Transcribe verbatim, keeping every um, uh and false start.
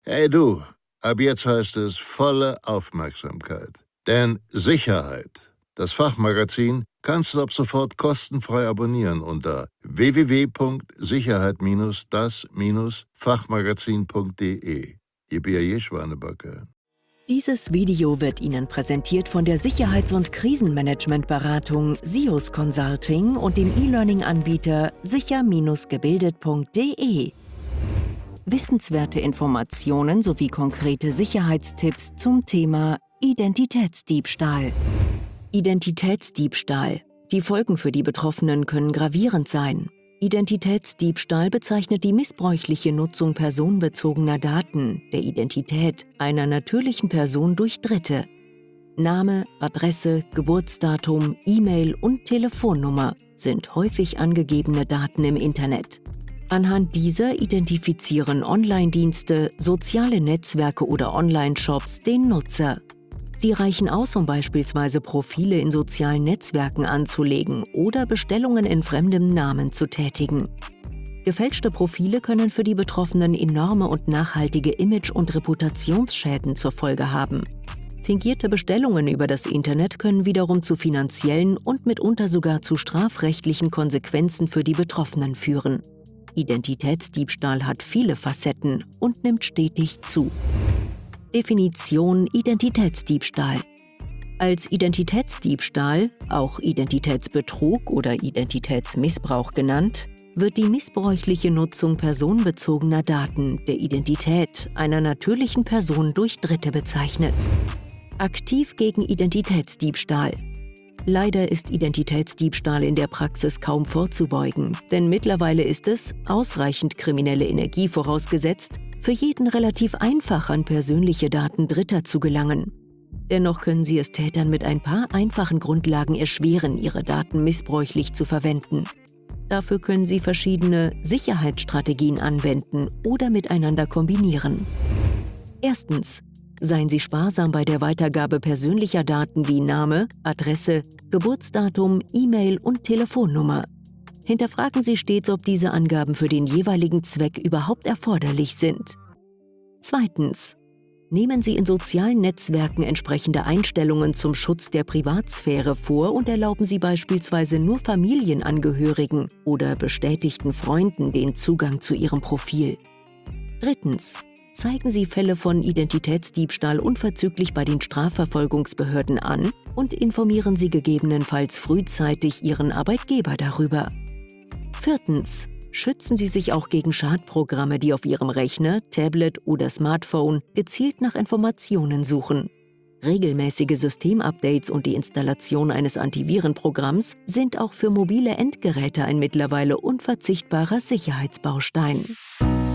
Hey du, ab jetzt heißt es volle Aufmerksamkeit. Denn Sicherheit, das Fachmagazin, kannst du ab sofort kostenfrei abonnieren unter w w w punkt sicherheit das Fachmagazin punkt de. Ihr Bier je Schwanebacke. Dieses Video wird Ihnen präsentiert von der Sicherheits- und Krisenmanagementberatung SIOS Consulting und dem E-Learning-Anbieter sicher gebildet punkt de. Wissenswerte Informationen sowie konkrete Sicherheitstipps zum Thema Identitätsdiebstahl. Identitätsdiebstahl. Die Folgen für die Betroffenen können gravierend sein. Identitätsdiebstahl bezeichnet die missbräuchliche Nutzung personenbezogener Daten, der Identität einer natürlichen Person durch Dritte. Name, Adresse, Geburtsdatum, E-Mail und Telefonnummer sind häufig angegebene Daten im Internet. Anhand dieser identifizieren Online-Dienste, soziale Netzwerke oder Online-Shops den Nutzer. Sie reichen aus, um beispielsweise Profile in sozialen Netzwerken anzulegen oder Bestellungen in fremdem Namen zu tätigen. Gefälschte Profile können für die Betroffenen enorme und nachhaltige Image- und Reputationsschäden zur Folge haben. Fingierte Bestellungen über das Internet können wiederum zu finanziellen und mitunter sogar zu strafrechtlichen Konsequenzen für die Betroffenen führen. Identitätsdiebstahl hat viele Facetten und nimmt stetig zu. Definition Identitätsdiebstahl. Als Identitätsdiebstahl, auch Identitätsbetrug oder Identitätsmissbrauch genannt, wird die missbräuchliche Nutzung personenbezogener Daten, der Identität einer natürlichen Person durch Dritte bezeichnet. Aktiv gegen Identitätsdiebstahl. Leider ist Identitätsdiebstahl in der Praxis kaum vorzubeugen, denn mittlerweile ist es, ausreichend kriminelle Energie vorausgesetzt, für jeden relativ einfach an persönliche Daten Dritter zu gelangen. Dennoch können Sie es Tätern mit ein paar einfachen Grundlagen erschweren, ihre Daten missbräuchlich zu verwenden. Dafür können Sie verschiedene Sicherheitsstrategien anwenden oder miteinander kombinieren. Erstens. Seien Sie sparsam bei der Weitergabe persönlicher Daten wie Name, Adresse, Geburtsdatum, E-Mail und Telefonnummer. Hinterfragen Sie stets, ob diese Angaben für den jeweiligen Zweck überhaupt erforderlich sind. Zweitens. Nehmen Sie in sozialen Netzwerken entsprechende Einstellungen zum Schutz der Privatsphäre vor und erlauben Sie beispielsweise nur Familienangehörigen oder bestätigten Freunden den Zugang zu Ihrem Profil. Drittens. Zeigen Sie Fälle von Identitätsdiebstahl unverzüglich bei den Strafverfolgungsbehörden an und informieren Sie gegebenenfalls frühzeitig Ihren Arbeitgeber darüber. Viertens. Schützen Sie sich auch gegen Schadprogramme, die auf Ihrem Rechner, Tablet oder Smartphone gezielt nach Informationen suchen. Regelmäßige Systemupdates und die Installation eines Antivirenprogramms sind auch für mobile Endgeräte ein mittlerweile unverzichtbarer Sicherheitsbaustein.